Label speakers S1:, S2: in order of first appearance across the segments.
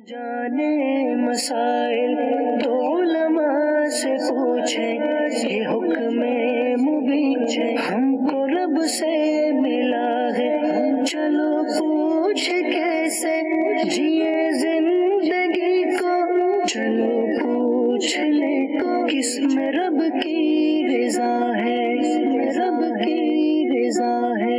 S1: جانے مسائل تو علماء سے پوچھے، یہ حکم مبین ہم کو رب سے ملا ہے، چلو پوچھ کیسے جیے زندگی کو، چلو پوچھ لے کس میں رب کی رضا ہے، رب کی رضا ہے۔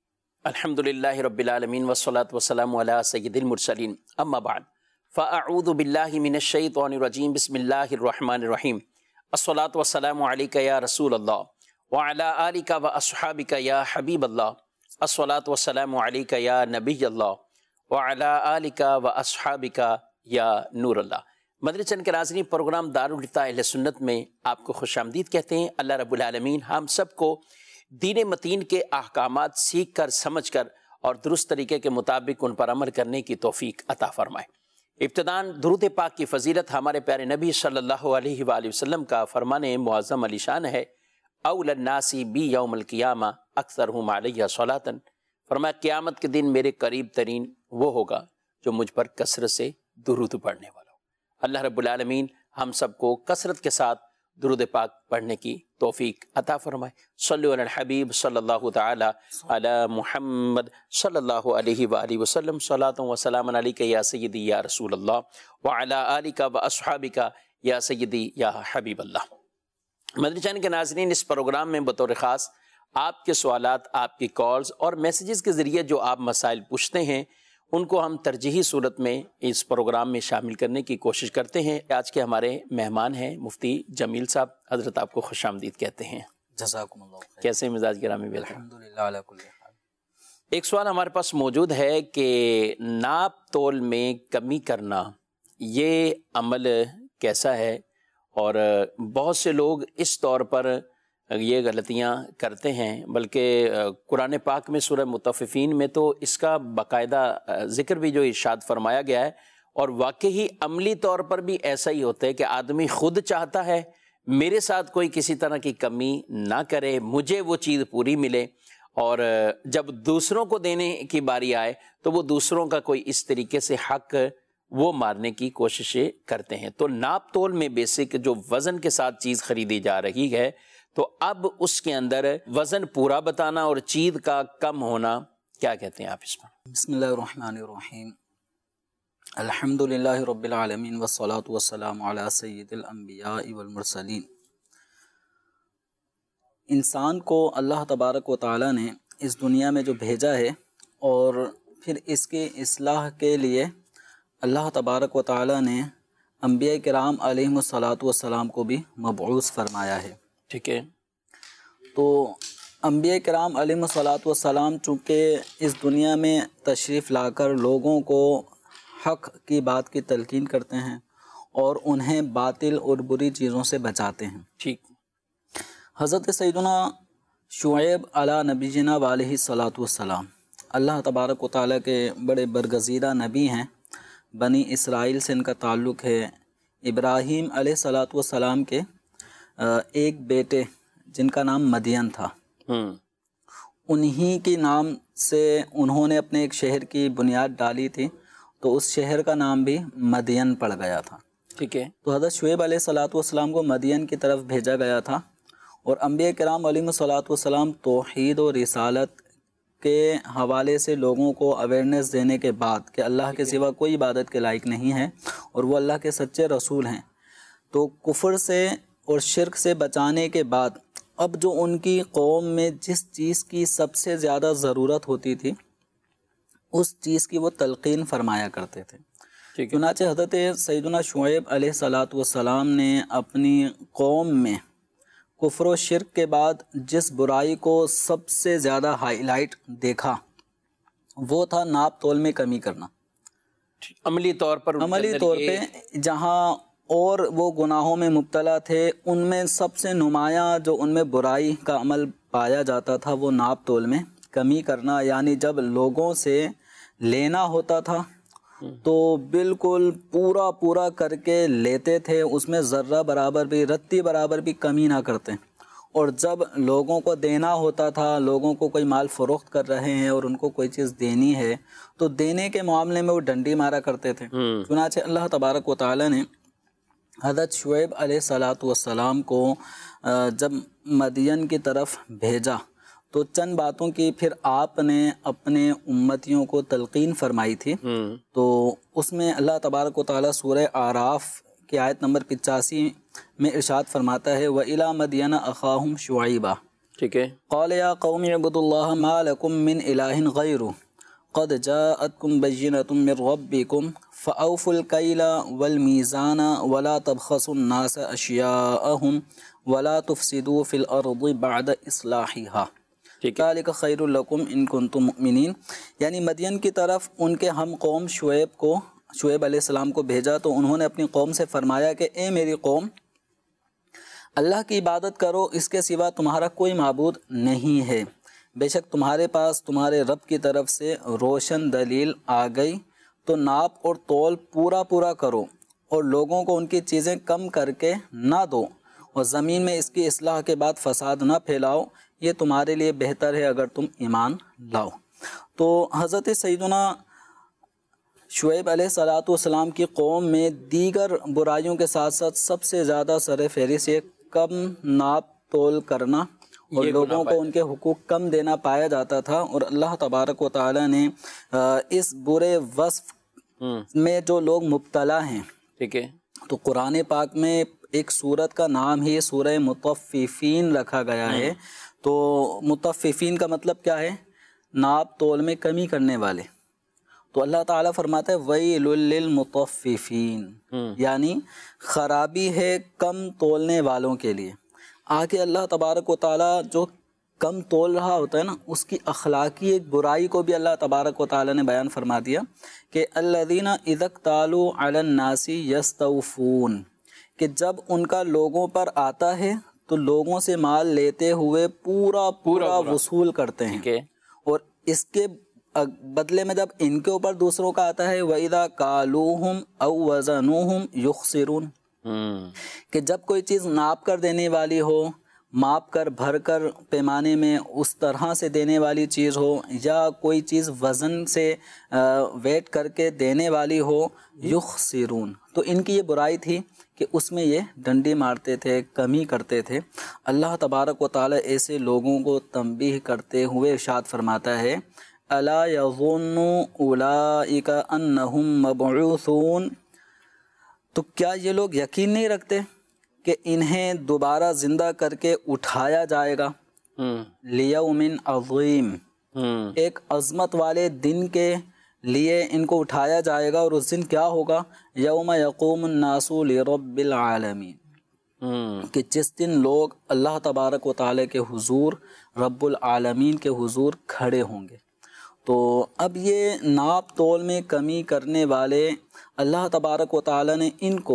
S2: الحمدللہ رب العالمین والصلاة والسلام علی سید المرسلین، اما بعد فاعوذ باللہ من الشیطان الرجیم، بسم اللہ الرحمن الرحیم، الصلاة والسلام علیک یا رسول اللہ وعلی آلک و اصحابک یا حبیب اللہ، الصلاة والسلام علیک یا نبی اللہ وعلی آلک و اصحابک یا نور اللہ۔ مدنی چینل کے ناظرین، پروگرام دارالفتاح اہل سنت میں آپ کو خوش آمدید کہتے ہیں۔ اللہ رب العالمین ہم سب کو دین متین کے احکامات سیکھ کر، سمجھ کر اور درست طریقے کے مطابق ان پر عمل کرنے کی توفیق عطا فرمائے۔ ابتداً درود پاک کی فضیلت ہمارے پیارے نبی صلی اللہ علیہ وآلہ وسلم کا فرمان معظم علی شان ہے، اول الناس بی یوم القیامہ اکثرہم علیہ صلاۃ، فرمایا قیامت کے دن میرے قریب ترین وہ ہوگا جو مجھ پر کثرت سے درود پڑھنے والا ہو۔ اللہ رب العالمین ہم سب کو کثرت کے ساتھ درود پاک پڑھنے کی توفیق عطا فرمائے۔ صلو علی الحبیب صلی اللہ تعالی علی محمد صلی اللہ علیہ وآلہ وسلم، صلاۃ و سلام علیک یا سیدی یا رسول اللہ وعلی آلک و اصحابک یا سیدی یا حبیب اللہ۔ مدنی چینل کے ناظرین، اس پروگرام میں بطور خاص آپ کے سوالات، آپ کی کالز اور میسیجز کے ذریعے جو آپ مسائل پوچھتے ہیں ان کو ہم ترجیحی صورت میں اس پروگرام میں شامل کرنے کی کوشش کرتے ہیں۔ آج کے ہمارے مہمان ہیں مفتی جمیل صاحب، حضرت آپ کو خوش آمدید کہتے ہیں۔
S3: جزاکم اللہ خیر۔
S2: کیسے مزاج گرامی؟
S3: الحمدللہ علی کل حال۔
S2: ایک سوال ہمارے پاس موجود ہے کہ ناپ تول میں کمی کرنا یہ عمل کیسا ہے، اور بہت سے لوگ اس طور پر یہ غلطیاں کرتے ہیں، بلکہ قرآن پاک میں سورہ مطففین میں تو اس کا باقاعدہ ذکر بھی جو ارشاد فرمایا گیا ہے، اور واقعی عملی طور پر بھی ایسا ہی ہوتا ہے کہ آدمی خود چاہتا ہے میرے ساتھ کوئی کسی طرح کی کمی نہ کرے، مجھے وہ چیز پوری ملے، اور جب دوسروں کو دینے کی باری آئے تو وہ دوسروں کا کوئی اس طریقے سے حق وہ مارنے کی کوششیں کرتے ہیں۔ تو ناپ تول میں بیسک جو وزن کے ساتھ چیز خریدی جا رہی ہے، تو اب اس کے اندر وزن پورا بتانا اور چیز کا کم ہونا، کیا کہتے ہیں آپ اس پر؟
S3: بسم اللہ الرحمن الرحیم، الحمدللہ رب العالمین والصلاة والسلام علی سید الانبیاء والمرسلین۔ انسان کو اللہ تبارک و تعالی نے اس دنیا میں جو بھیجا ہے، اور پھر اس کی اصلاح کے لیے اللہ تبارک و تعالی نے انبیاء کرام علیہم الصلاۃ والسلام کو بھی مبعوث فرمایا ہے۔
S2: ٹھیک ہے،
S3: تو انبیاء کرام علیہم الصلاۃ والسلام چونکہ اس دنیا میں تشریف لا کر لوگوں کو حق کی بات کی تلقین کرتے ہیں اور انہیں باطل اور بری چیزوں سے بچاتے ہیں۔
S2: ٹھیک۔
S3: حضرت سیدنا شعیب علی نبینا علیہ الصلاۃ والسلام اللہ تبارک و تعالیٰ کے بڑے برگزیدہ نبی ہیں، بنی اسرائیل سے ان کا تعلق ہے۔ ابراہیم علیہ الصلاۃ والسلام کے ایک بیٹے جن کا نام مدین تھا، انہی کے نام سے انہوں نے اپنے ایک شہر کی بنیاد ڈالی تھی، تو اس شہر کا نام بھی مدین پڑ گیا تھا۔
S2: ٹھیک ہے،
S3: تو حضرت شعیب علیہ الصلاۃ والسلام کو مدین کی طرف بھیجا گیا تھا، اور انبیاء کرام علیہم الصلاۃ والسلام توحید و رسالت کے حوالے سے لوگوں کو اویئرنیس دینے کے بعد کہ اللہ کے سوا کوئی عبادت کے لائق نہیں ہے اور وہ اللہ کے سچے رسول ہیں، تو کفر سے اور شرک سے بچانے کے بعد اب جو ان کی قوم میں جس چیز کی سب سے زیادہ ضرورت ہوتی تھی اس چیز کی وہ تلقین فرمایا کرتے تھے۔ چنانچہ حضرت سیدنا شعیب علیہ الصلاۃ والسلام نے اپنی قوم میں کفر و شرک کے بعد جس برائی کو سب سے زیادہ ہائی لائٹ دیکھا وہ تھا ناپ تول میں کمی کرنا۔
S2: عملی طور
S3: پہ جہاں اور وہ گناہوں میں مبتلا تھے، ان میں سب سے نمایاں جو ان میں برائی کا عمل پایا جاتا تھا وہ ناپ تول میں کمی کرنا، یعنی جب لوگوں سے لینا ہوتا تھا تو بالکل پورا کر کے لیتے تھے، اس میں ذرہ برابر بھی، رتی برابر بھی کمی نہ کرتے، اور جب لوگوں کو دینا ہوتا تھا، لوگوں کو کوئی مال فروخت کر رہے ہیں اور ان کو کوئی چیز دینی ہے تو دینے کے معاملے میں وہ ڈنڈی مارا کرتے تھے۔ چنانچہ اللہ تبارک و تعالیٰ نے حضرت شعیب علیہ السلام کو جب مدین کی طرف بھیجا تو چند باتوں کی پھر آپ نے اپنے امتیوں کو تلقین فرمائی تھی۔ تو اس میں اللہ تبارک و تعالیٰ سورہ اعراف کی آیت نمبر 85 میں ارشاد فرماتا ہے وَإِلَى مَدْيَنَ أَخَاهُمْ شُعَيْبًا،
S2: ٹھیک ہے،
S3: قَالَ يَا قَوْمِ اعْبُدُوا اللَّهَ مَا لَكُم مِّنْ إِلَٰهٍ غَيْرُهُ قَدْ جَاءَتْكُمْ بَيِّنَةٌ مِّن رَّبِّكُمْ فَأَوْفُوا الْكَيْلَ وَالْمِيزَانَ وَلَا تَبْخَسُوا النَّاسَ أَشْيَاءَهُمْ وَلَا تُفْسِدُوا فِي الْأَرْضِ بَعْدَ إِصْلَاحِهَا ذَلِكَ خَيْرٌ لَكُمْ إِن كُنتُم مُؤْمِنِينَ۔ یعنی مدین کی طرف ان کے ہم قوم شعیب علیہ السلام کو بھیجا تو انہوں نے اپنی قوم سے فرمایا کہ اے میری قوم، اللہ کی عبادت کرو، اس کے سوا تمہارا کوئی معبود نہیں ہے، بے شک تمہارے پاس تمہارے رب کی طرف سے روشن دلیل آ گئی، تو ناپ اور تول پورا کرو اور لوگوں کو ان کی چیزیں کم کر کے نہ دو، اور زمین میں اس کی اصلاح کے بعد فساد نہ پھیلاؤ، یہ تمہارے لیے بہتر ہے اگر تم ایمان لاؤ۔ تو حضرت سیدنا شعیب علیہ السلام کی قوم میں دیگر برائیوں کے ساتھ ساتھ سب سے زیادہ سر فہرست یہ کم ناپ تول کرنا اور لوگوں کو ان کے حقوق کم دینا پایا جاتا تھا، اور اللہ تبارک و تعالیٰ نے اس برے وصف میں جو لوگ مبتلا ہیں،
S2: ٹھیک ہے،
S3: تو قرآن پاک میں ایک سورت کا نام ہی سورہ مطففین رکھا گیا ہے۔ تو مطففین کا مطلب کیا ہے؟ ناپ تول میں کمی کرنے والے۔ تو اللہ تعالیٰ فرماتا ہے وَيْلٌ لِّلْمُطَفِّفِينَ، یعنی خرابی ہے کم تولنے والوں کے لیے۔ آگے اللہ تبارک و تعالیٰ جو کم تول رہا ہوتا ہے نا، اس کی اخلاقی ایک برائی کو بھی اللہ تبارک و تعالیٰ نے بیان فرما دیا کہ الذین اذا اکتالوا علی الناس یستوفون، کہ جب ان کا لوگوں پر آتا ہے تو لوگوں سے مال لیتے ہوئے پورا وصول کرتے ہیں، اور اس کے بدلے میں جب ان کے اوپر دوسروں کا آتا ہے وَإِذَا كَالُوهُمْ أَوْ وَزَنُوهُمْ يُخْسِرُونَ، کہ جب کوئی چیز ناپ کر دینے والی ہو، ماپ کر بھر کر پیمانے میں اس طرح سے دینے والی چیز ہو، یا کوئی چیز وزن سے ویٹ کر کے دینے والی ہو، یخسرون، تو ان کی یہ برائی تھی کہ اس میں یہ ڈنڈی مارتے تھے، کمی کرتے تھے۔ اللہ تبارک و تعالیٰ ایسے لوگوں کو تنبیہ کرتے ہوئے ارشاد فرماتا ہے الا یظن اولئک انہم مبعوثون، تو کیا یہ لوگ یقین نہیں رکھتے کہ انہیں دوبارہ زندہ کر کے اٹھایا جائے گا، لیوم عظیم، ایک عظمت والے دن کے لیے ان کو اٹھایا جائے گا، اور اس دن کیا ہوگا؟ یوم یقوم الناس لرب العالمین، کہ جس دن لوگ اللہ تبارک و تعالیٰ کے حضور، رب العالمین کے حضور کھڑے ہوں گے۔ تو اب یہ ناپ تول میں کمی کرنے والے اللہ تبارک و تعالیٰ نے ان کو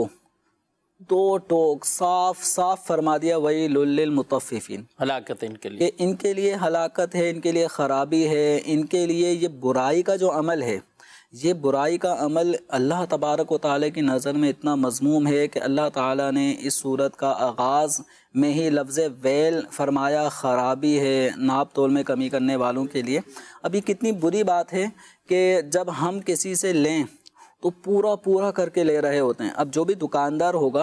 S3: دو ٹوک صاف فرما دیا وَيْلٌ لِّلْمُطَفِّفِينَ،
S2: ہلاکت ان کے لیے،
S3: کہ ان کے لیے ہلاکت ہے، ان کے لیے خرابی ہے، ان کے لیے یہ برائی کا جو عمل ہے، یہ برائی کا عمل اللہ تبارک و تعالیٰ کی نظر میں اتنا مذموم ہے کہ اللہ تعالیٰ نے اس صورت کا آغاز میں ہی لفظ ویل فرمایا، خرابی ہے ناپ تول میں کمی کرنے والوں کے لیے۔ اب یہ کتنی بری بات ہے کہ جب ہم کسی سے لیں تو پورا کر کے لے رہے ہوتے ہیں۔ اب جو بھی دکاندار ہوگا،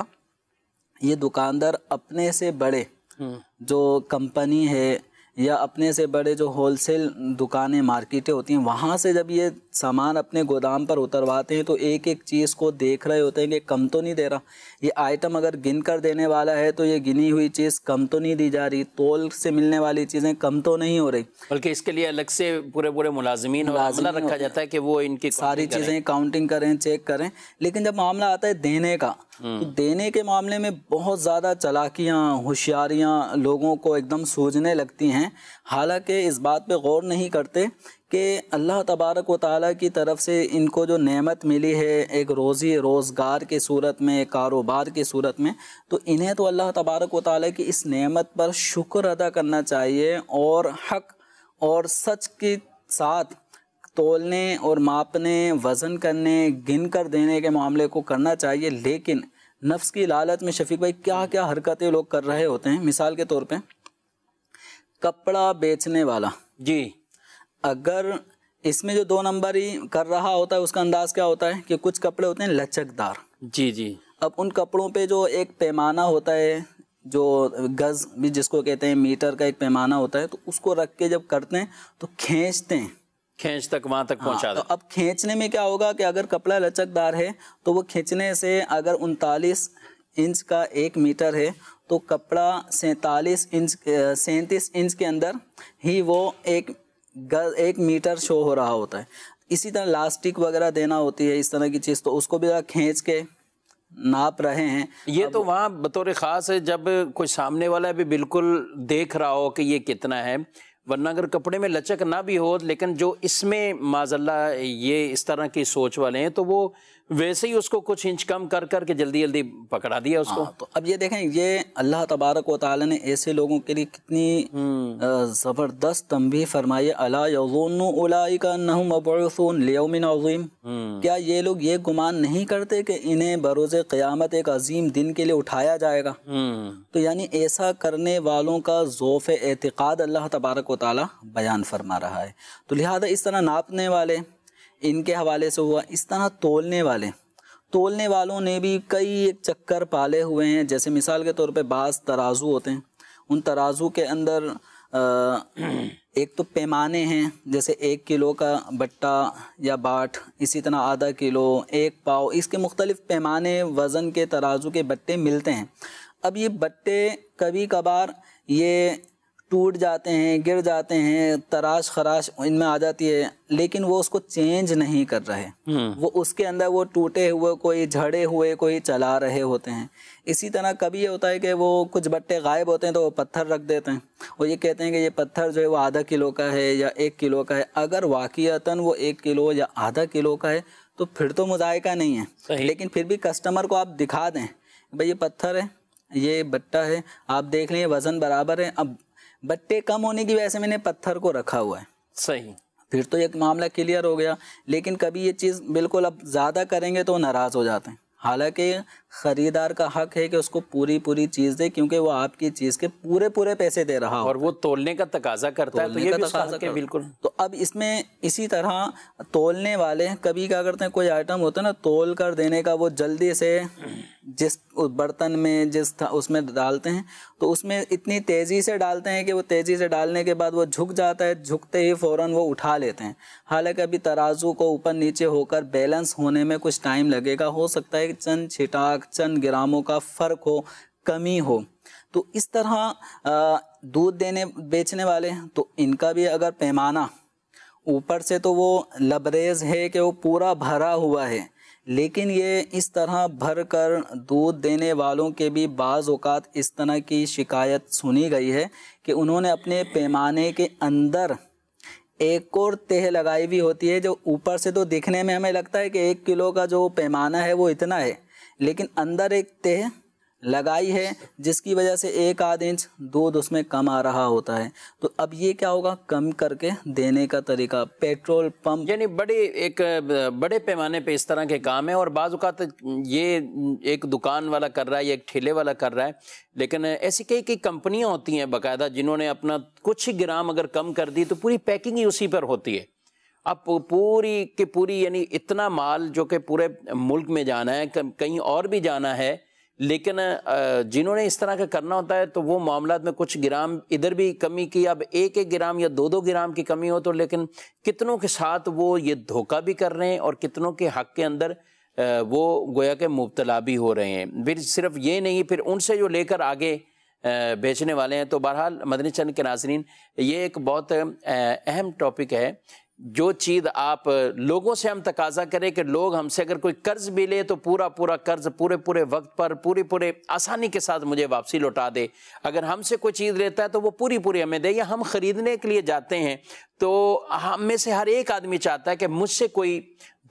S3: یہ دکاندار اپنے سے بڑے جو کمپنی ہے یا اپنے سے بڑے جو ہول سیل دکانیں مارکیٹیں ہوتی ہیں، وہاں سے جب یہ سامان اپنے گودام پر اترواتے ہیں تو ایک چیز کو دیکھ رہے ہوتے ہیں کہ کم تو نہیں دے رہا، یہ آئٹم اگر گن کر دینے والا ہے تو یہ گنی ہوئی چیز کم تو نہیں دی جا رہی، تول سے ملنے والی چیزیں کم تو نہیں ہو رہی،
S2: بلکہ اس کے لیے الگ سے پورے ملازمین اور عملہ رکھا جاتا ہے کہ وہ ان کی
S3: ساری چیزیں کاؤنٹنگ کریں، چیک کریں۔ لیکن جب معاملہ آتا ہے دینے کا، تو دینے کے معاملے میں بہت زیادہ چالاکیاں، ہوشیاریاں لوگوں کو ایک دم سوجنے لگتی ہیں، حالانکہ اس بات پہ غور نہیں کرتے کہ اللہ تبارک و تعالیٰ کی طرف سے ان کو جو نعمت ملی ہے ایک روزی روزگار کی صورت میں، کاروبار کی صورت میں، تو انہیں تو اللہ تبارک و تعالیٰ کی اس نعمت پر شکر ادا کرنا چاہیے، اور حق اور سچ کے ساتھ تولنے اور ماپنے، وزن کرنے، گن کر دینے کے معاملے کو کرنا چاہیے۔ لیکن نفس کی لالچ میں شفیق بھائی کیا حرکتیں لوگ کر رہے ہوتے ہیں۔ مثال کے طور پہ کپڑا بیچنے والا
S2: جی
S3: اگر اس میں جو 2 نمبر ہی کر رہا ہوتا ہے اس کا انداز کیا ہوتا ہے کہ کچھ کپڑے ہوتے ہیں لچکدار.
S2: جی جی.
S3: اب ان کپڑوں پہ جو ایک پیمانہ ہوتا ہے جو گز بھی جس کو کہتے ہیں میٹر کا ایک پیمانہ ہوتا ہے تو اس کو رکھ کے جب کرتے ہیں تو کھینچتے ہیں,
S2: کھینچ تک وہاں تک پہنچا دیں.
S3: اب کھینچنے میں کیا ہوگا کہ اگر کپڑا لچکدار ہے تو وہ کھینچنے سے اگر 39 انچ کا 1 میٹر ہے تو کپڑا 37 انچ کے اندر ہی وہ ایک میٹر شو ہو رہا ہوتا ہے. اسی طرح لاسٹک وغیرہ دینا ہوتی ہے اس طرح کی چیز, تو اس کو بھی کھینچ کے ناپ رہے ہیں.
S2: یہ تو وہاں بطور خاص ہے جب کوئی سامنے والا بھی بالکل دیکھ رہا ہو کہ یہ کتنا ہے, ورنہ اگر کپڑے میں لچک نہ بھی ہو لیکن جو اس میں معذاللہ یہ اس طرح کی سوچ والے ہیں تو وہ ویسے ہی اس کو کچھ انچ کم کر کر کے جلدی جلدی پکڑا دیا اس کو.
S3: تو اب یہ دیکھیں یہ اللہ تبارک و تعالی نے ایسے لوگوں کے لیے کتنی زبردست تنبیہ فرمائی. الا یظن اولئک انہم مبعوثون لیوم عظیم, کیا یہ لوگ یہ گمان نہیں کرتے کہ انہیں بروز قیامت ایک عظیم دن کے لیے اٹھایا جائے گا. تو یعنی ایسا کرنے والوں کا ذوف اعتقاد اللہ تبارک و تعالی بیان فرما رہا ہے. تو لہذا اس طرح ناپنے والے ان کے حوالے سے ہوا, اس طرح تولنے والوں نے بھی کئی ایک چکر پالے ہوئے ہیں. جیسے مثال کے طور پہ بعض ترازو ہوتے ہیں, ان ترازو کے اندر ایک تو پیمانے ہیں جیسے 1 کلو کا بٹا یا باٹ, اسی طرح آدھا کلو, 1 پاؤ, اس کے مختلف پیمانے وزن کے ترازو کے بٹے ملتے ہیں. اب یہ بٹے کبھی کبھار یہ ٹوٹ جاتے ہیں, گر جاتے ہیں, تراش خراش ان میں آ جاتی ہے, لیکن وہ اس کو چینج نہیں کر رہے, وہ اس کے اندر وہ ٹوٹے ہوئے کوئی جھڑے ہوئے کوئی چلا رہے ہوتے ہیں. اسی طرح کبھی یہ ہوتا ہے کہ وہ کچھ بٹے غائب ہوتے ہیں تو وہ پتھر رکھ دیتے ہیں, وہ یہ کہتے ہیں کہ یہ پتھر جو ہے وہ آدھا کلو کا ہے یا 1 کلو کا ہے. اگر واقعتاً وہ 1 کلو یا آدھا کلو کا ہے تو پھر تو مذائقہ نہیں ہے, لیکن پھر بھی کسٹمر کو آپ دکھا دیں بھائی یہ پتھر ہے, یہ بٹا ہے, آپ دیکھ لیں وزن برابر ہے. اب بٹے کم ہونے کی وجہ سے میں نے پتھر کو رکھا ہوا ہے,
S2: صحیح,
S3: پھر تو ایک معاملہ کلیئر ہو گیا. لیکن کبھی یہ چیز بالکل اب زیادہ کریں گے تو ناراض ہو جاتے ہیں. حالانکہ خریدار کا حق ہے کہ اس کو پوری چیز دے, کیونکہ وہ آپ کی چیز کے پورے پیسے دے رہا ہو
S2: اور وہ تولنے کا تقاضا کرتا ہے, تو یہ بھی تقاضا ہے بالکل.
S3: تو اب اس میں اسی طرح تولنے والے کبھی کیا کرتے ہیں, کوئی آئٹم ہوتا ہے نا تول کر دینے کا, وہ جلدی سے جس برتن میں اس میں ڈالتے ہیں تو اس میں اتنی تیزی سے ڈالتے ہیں کہ وہ تیزی سے ڈالنے کے بعد وہ جھک جاتا ہے, جھکتے ہی فوراً وہ اٹھا لیتے ہیں. حالانکہ ابھی ترازو کو اوپر نیچے ہو کر بیلنس ہونے میں کچھ ٹائم لگے گا, ہو سکتا ہے کہ چند چھٹاک چند گراموں کا فرق ہو, کمی ہو. تو اس طرح دودھ بیچنے والے تو ان کا بھی اگر پیمانہ اوپر سے تو وہ لبریز ہے کہ وہ پورا بھرا ہوا ہے, لیکن یہ اس طرح بھر کر دودھ دینے والوں کے بھی بعض اوقات اس طرح کی شکایت سنی گئی ہے کہ انہوں نے اپنے پیمانے کے اندر ایک اور تہ لگائی ہوئی ہوتی ہے, جو اوپر سے تو دکھنے میں ہمیں لگتا ہے کہ 1 کلو کا جو پیمانہ ہے وہ اتنا ہے, لیکن اندر ایک تہ لگائی ہے جس کی وجہ سے 1-8 انچ دودھ اس میں کم آ رہا ہوتا ہے. تو اب یہ کیا ہوگا, کم کر کے دینے کا طریقہ. پیٹرول پمپ
S2: یعنی بڑے پیمانے پہ اس طرح کے کام ہیں, اور بعض اوقات یہ ایک دکان والا کر رہا ہے یا ایک ٹھیلے والا کر رہا ہے, لیکن ایسی کئی کمپنیاں ہوتی ہیں باقاعدہ جنہوں نے اپنا کچھ ہی گرام اگر کم کر دی تو پوری پیکنگ ہی اسی پر ہوتی ہے. اب پوری کی پوری یعنی اتنا مال جو کہ پورے ملک میں جانا ہے, کہیں اور بھی جانا ہے, لیکن جنہوں نے اس طرح کا کرنا ہوتا ہے تو وہ معاملات میں کچھ گرام ادھر بھی کمی کی, اب 1 گرام یا 2 گرام کی کمی ہو تو لیکن کتنوں کے ساتھ وہ یہ دھوکہ بھی کر رہے ہیں اور کتنوں کے حق کے اندر وہ گویا کہ مبتلا بھی ہو رہے ہیں. پھر صرف یہ نہیں, پھر ان سے جو لے کر آگے بیچنے والے ہیں. تو بہرحال مدنی چینل کے ناظرین, یہ ایک بہت اہم ٹاپک ہے. جو چیز آپ لوگوں سے ہم تقاضا کریں کہ لوگ ہم سے اگر کوئی قرض بھی لے تو پورا قرض پورے وقت پر پورے آسانی کے ساتھ مجھے واپسی لوٹا دے. اگر ہم سے کوئی چیز لیتا ہے تو وہ پوری ہمیں دے, یا ہم خریدنے کے لیے جاتے ہیں تو ہم میں سے ہر ایک آدمی چاہتا ہے کہ مجھ سے کوئی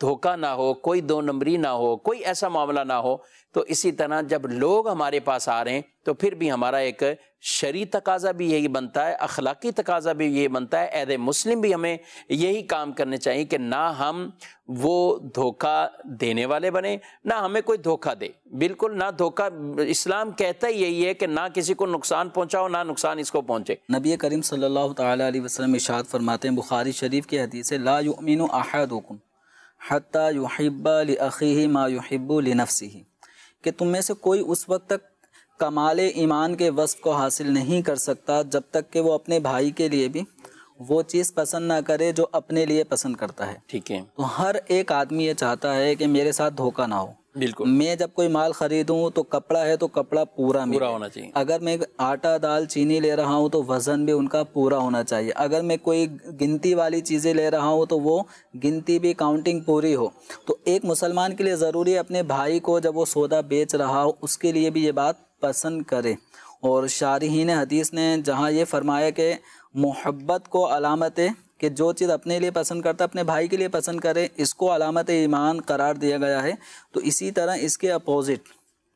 S2: دھوکہ نہ ہو، کوئی دو نمبری نہ ہو، کوئی ایسا معاملہ نہ ہو. تو اسی طرح جب لوگ ہمارے پاس آ رہے ہیں تو پھر بھی ہمارا ایک شرعی تقاضا بھی یہی بنتا ہے، اخلاقی تقاضا بھی یہ بنتا ہے، عہد مسلم بھی ہمیں یہی کام کرنے چاہیے کہ نہ ہم وہ دھوکہ دینے والے بنے، نہ ہمیں کوئی دھوکہ دے. بالکل نہ دھوکہ. اسلام کہتا ہی یہی ہے کہ نہ کسی کو نقصان پہنچاؤ، نہ نقصان اس کو پہنچے.
S3: نبی کریم صلی اللہ تعالیٰ علیہ وسلم ارشاد فرماتے ہیں، بخاری شریف کی حدیث ہے، لا یؤمن احدکم حتی یحب لاخیہ ما یحب لنفسہ، کہ تم میں سے کوئی اس وقت تک کمال ایمان کے وصف کو حاصل نہیں کر سکتا جب تک کہ وہ اپنے بھائی کے لیے بھی وہ چیز پسند نہ کرے جو اپنے لیے پسند کرتا ہے.
S2: ٹھیک ہے.
S3: تو ہر ایک آدمی یہ چاہتا ہے کہ میرے ساتھ دھوکہ نہ ہو.
S2: بالکل.
S3: میں جب کوئی مال خریدوں تو کپڑا ہے تو کپڑا پورا
S2: ہونا چاہیے.
S3: اگر میں آٹا دال چینی لے رہا ہوں تو وزن بھی ان کا پورا ہونا چاہیے. اگر میں کوئی گنتی والی چیزیں لے رہا ہوں تو وہ گنتی بھی کاؤنٹنگ پوری ہو. تو ایک مسلمان کے لیے ضروری ہے اپنے بھائی کو جب وہ سودا بیچ رہا ہو اس کے لیے بھی یہ بات پسند کرے. اور شارحین حدیث نے جہاں یہ فرمایا کہ محبت کو علامت ہے کہ جو چیز اپنے لیے پسند کرتا اپنے بھائی کے لیے پسند کرے، اس کو علامت ایمان قرار دیا گیا ہے. تو اسی طرح اس کے اپوزٹ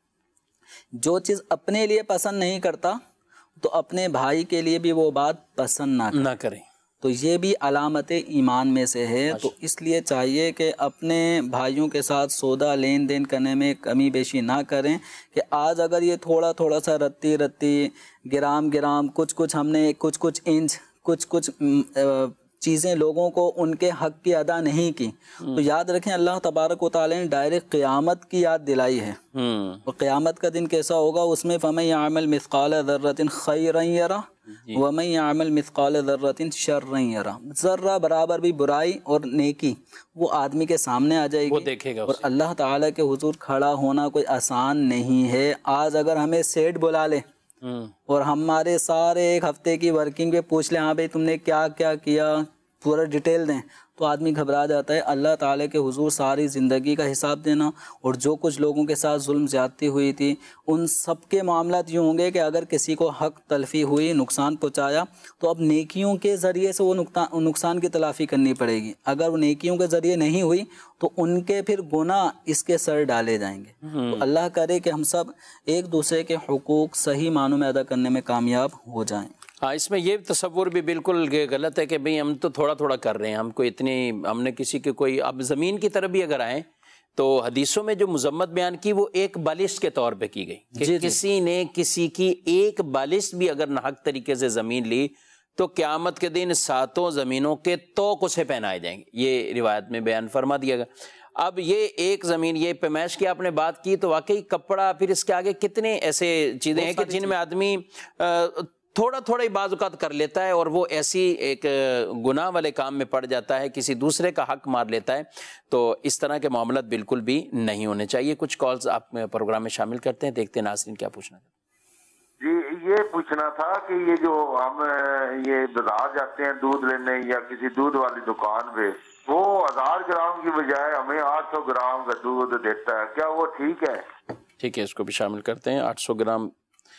S3: جو چیز اپنے لیے پسند نہیں کرتا تو اپنے بھائی کے لیے بھی وہ بات پسند نہ کرے. تو یہ بھی علامت ایمان میں سے ہے. تو اس لیے چاہیے کہ اپنے بھائیوں کے ساتھ سودا لین دین کرنے میں کمی بیشی نہ کریں کہ آج اگر یہ تھوڑا تھوڑا سا رتی گرام کچھ ہم نے کچھ انچ کچھ چیزیں لوگوں کو ان کے حق کی ادا نہیں کی تو یاد رکھیں اللہ تبارک و تعالی نے ڈائریکٹ قیامت کی یاد دلائی ہے. اور قیامت کا دن کیسا ہوگا اس میں فَمَن يَعْمَلْ مِثْقَالَ ذَرَّةٍ خَيْرًا يَرَهُ وَمَن يَعْمَلْ مِثْقَالَ ذَرَّةٍ شَرًّا يَرَهُ. ذرہ برابر بھی برائی اور نیکی وہ آدمی کے سامنے آ جائے گی،
S2: وہ دیکھے گا.
S3: اور اللہ تعالیٰ کے حضور کھڑا ہونا کوئی آسان نہیں ہے. آج اگر ہمیں سیٹ بلا لے اور ہمارے سارے ایک ہفتے کی ورکنگ پہ پوچھ لیں ہاں بھائی تم نے کیا کیا پورا ڈیٹیل دیں تو آدمی گھبرا جاتا ہے. اللہ تعالیٰ کے حضور ساری زندگی کا حساب دینا اور جو کچھ لوگوں کے ساتھ ظلم زیادتی ہوئی تھی ان سب کے معاملات یوں ہوں گے کہ اگر کسی کو حق تلفی ہوئی، نقصان پہنچایا تو اب نیکیوں کے ذریعے سے وہ نقصان کی تلافی کرنی پڑے گی. اگر وہ نیکیوں کے ذریعے نہیں ہوئی تو ان کے پھر گناہ اس کے سر ڈالے جائیں گے. تو اللہ کرے کہ ہم سب ایک دوسرے کے حقوق صحیح معنوں میں ادا کرنے میں کامیاب ہو جائیں.
S2: ہاں، اس میں یہ تصور بھی بالکل غلط ہے کہ بھئی ہم تو تھوڑا تھوڑا کر رہے ہیں، ہم نے کسی کے کوئی اب زمین کی طرف بھی اگر آئیں تو حدیثوں میں جو مذمت بیان کی وہ ایک بالشت کے طور پہ کی گئی کہ کسی نے کسی کی ایک بالشت بھی اگر ناحق طریقے سے زمین لی تو قیامت کے دن 7 زمینوں کے توق اسے پہنائے جائیں گے. یہ روایت میں بیان فرما دیا گیا. اب یہ ایک زمین، یہ پیمائش کی آپ نے بات کی تو واقعی کپڑا، پھر اس کے آگے کتنے ایسے چیزیں ہیں کہ جن میں آدمی تھوڑا ہی بعض اوقات کر لیتا ہے اور وہ ایسی ایک گناہ والے کام میں پڑ جاتا ہے، کسی دوسرے کا حق مار لیتا ہے. تو اس طرح کے معاملات بالکل بھی نہیں ہونے چاہیے. کچھ کالز آپ پروگرام میں شامل کرتے ہیں، دیکھتے ہیں ناظرین کیا پوچھنا ہے.
S4: جی یہ پوچھنا تھا کہ یہ جو ہم یہ بازار جاتے ہیں دودھ لینے یا کسی دودھ والی دکان پہ، وہ 1000 گرام کی بجائے ہمیں 800 گرام کا دودھ دیتا ہے، کیا وہ ٹھیک ہے؟
S2: ٹھیک ہے، اس کو بھی شامل کرتے ہیں. 800 گرام.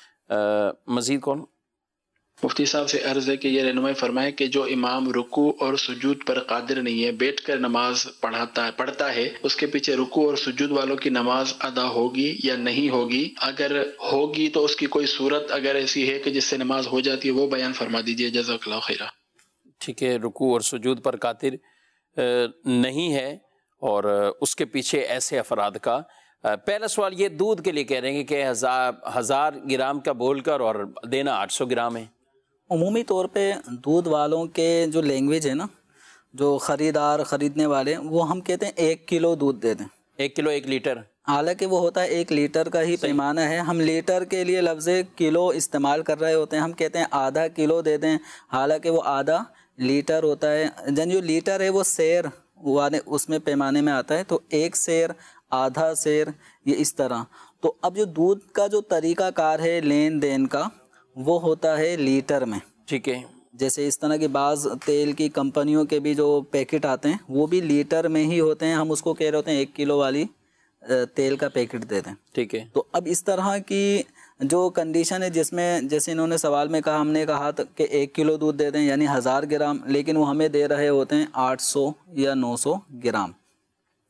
S2: مزید کون؟
S5: مفتی صاحب سے عرض ہے کہ یہ رہنمائی فرمائے کہ جو امام رکوع اور سجود پر قادر نہیں ہے، بیٹھ کر نماز پڑھتا ہے، اس کے پیچھے رکوع اور سجود والوں کی نماز ادا ہوگی یا نہیں ہوگی؟ اگر ہوگی تو اس کی کوئی صورت اگر ایسی ہے کہ جس سے نماز ہو جاتی ہے وہ بیان فرما دیجئے، جزاک اللہ خیرہ.
S2: ٹھیک ہے، رکوع اور سجود پر قادر نہیں ہے اور اس کے پیچھے ایسے افراد کا پہلا سوال یہ دودھ کے لیے کہہ رہے ہیں کہ 1000 گرام کا بول کر اور دینا 800 گرام ہے.
S3: عمومی طور پہ دودھ والوں کے جو لینگویج ہے نا، جو خریدنے والے، وہ ہم کہتے ہیں 1 کلو دودھ دے دیں.
S2: 1 کلو 1 لیٹر،
S3: حالانکہ وہ ہوتا ہے 1 لیٹر کا ہی پیمانہ ہے. ہم لیٹر کے لیے لفظ کلو استعمال کر رہے ہوتے ہیں، ہم کہتے ہیں آدھا کلو دے دیں، حالانکہ وہ آدھا لیٹر ہوتا ہے. جو لیٹر ہے وہ سیر اس میں پیمانے میں آتا ہے، تو 1 سیر، آدھا سیر، یہ اس طرح. تو اب جو دودھ کا جو طریقہ کار ہے لین دین کا وہ ہوتا ہے لیٹر میں.
S2: ٹھیک ہے،
S3: جیسے اس طرح کی بعض تیل کی کمپنیوں کے بھی جو پیکٹ آتے ہیں وہ بھی لیٹر میں ہی ہوتے ہیں. ہم اس کو کہہ رہے ہوتے ہیں 1 کلو والی تیل کا پیکٹ دے دیں.
S2: ٹھیک ہے.
S3: تو اب اس طرح کی جو کنڈیشن ہے جس میں جیسے انہوں نے سوال میں کہا، ہم نے کہا کہ 1 کلو دودھ دے دیں یعنی 1000 گرام، لیکن وہ ہمیں دے رہے ہوتے ہیں 800 یا 900 گرام.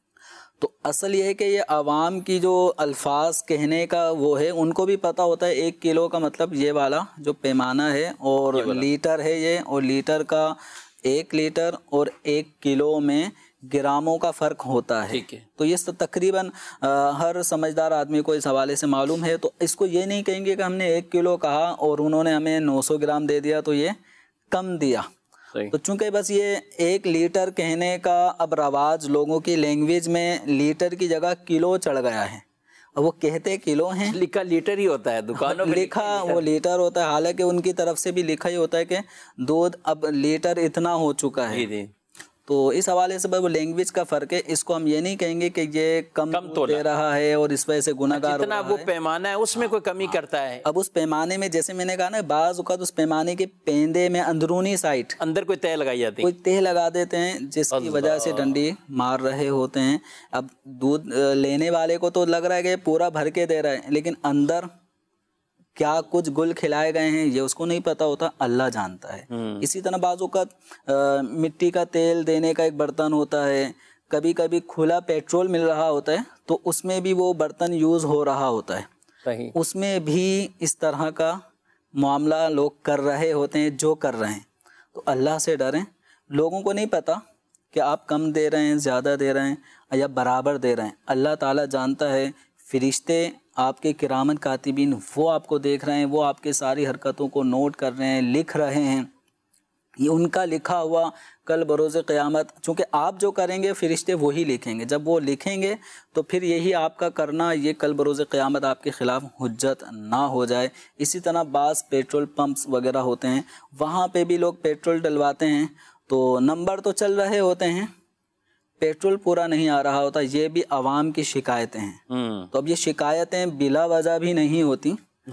S3: تو اصل یہ ہے کہ یہ عوام کی جو الفاظ کہنے کا وہ ہے، ان کو بھی پتہ ہوتا ہے 1 کلو کا مطلب یہ والا جو پیمانہ ہے، اور لیٹر ہے یہ، اور لیٹر کا 1 لیٹر اور 1 کلو میں گراموں کا فرق ہوتا ہے۔ تو یہ تقریباً ہر سمجھدار آدمی کو اس حوالے سے معلوم ہے۔ تو اس کو یہ نہیں کہیں گے کہ ہم نے 1 کلو کہا اور انہوں نے ہمیں 900 گرام دے دیا تو یہ کم دیا۔ تو چونکہ بس یہ 1 لیٹر کہنے کا اب رواج لوگوں کی لینگویج میں لیٹر کی جگہ کلو چڑھ گیا ہے، اور وہ کہتے کلو ہیں،
S2: لکھا لیٹر ہی ہوتا ہے دکانوں میں،
S3: لکھا وہ لیٹر ہوتا ہے، حالانکہ ان کی طرف سے بھی لکھا ہی ہوتا ہے کہ دودھ اب لیٹر اتنا ہو چکا ہے۔ تو اس حوالے سے وہ لینگویج کا فرق ہے، اس کو ہم یہ نہیں کہیں گے کہ یہ کم دے رہا ہے اور اس وجہ سے گناہگار
S2: جتنا وہ پیمانہ ہے اس میں کوئی کمی کرتا ہے۔
S3: اب اس پیمانے میں جیسے میں نے کہا نا، بعض اوقات اس پیمانے کے پیندے میں اندرونی سائٹ
S2: اندر کوئی تہ لگائی جاتی ہے،
S3: کوئی تہ لگا دیتے ہیں جس کی وجہ سے ڈنڈی مار رہے ہوتے ہیں۔ اب دودھ لینے والے کو تو لگ رہا ہے کہ پورا بھر کے دے رہا ہے، لیکن اندر کیا کچھ گل کھلائے گئے ہیں یہ اس کو نہیں پتا ہوتا، اللہ جانتا ہے۔ اسی طرح بعض اوقات مٹی کا تیل دینے کا ایک برتن ہوتا ہے، کبھی کبھی کھلا پیٹرول مل رہا ہوتا ہے تو اس میں بھی وہ برتن یوز ہو رہا ہوتا ہے، اس میں بھی اس طرح کا معاملہ لوگ کر رہے ہوتے ہیں جو کر رہے ہیں۔ تو اللہ سے ڈریں، لوگوں کو نہیں پتا کہ آپ کم دے رہے ہیں، زیادہ دے رہے ہیں یا برابر دے رہے ہیں، اللہ تعالیٰ جانتا ہے۔ فرشتے آپ کے کرامن کاتبین وہ آپ کو دیکھ رہے ہیں، وہ آپ کے ساری حرکتوں کو نوٹ کر رہے ہیں، لکھ رہے ہیں، یہ ان کا لکھا ہوا کل بروز قیامت، چونکہ آپ جو کریں گے فرشتے وہی لکھیں گے، جب وہ لکھیں گے تو پھر یہی آپ کا کرنا یہ کل بروز قیامت آپ کے خلاف حجت نہ ہو جائے۔ اسی طرح بعض پیٹرول پمپس وغیرہ ہوتے ہیں، وہاں پہ بھی لوگ پیٹرول ڈلواتے ہیں تو نمبر تو چل رہے ہوتے ہیں، پیٹرول پورا نہیں آ رہا ہوتا، یہ بھی عوام کی شکایتیں ہیں۔ تو اب یہ شکایتیں بلا وجہ بھی نہیں ہوتی۔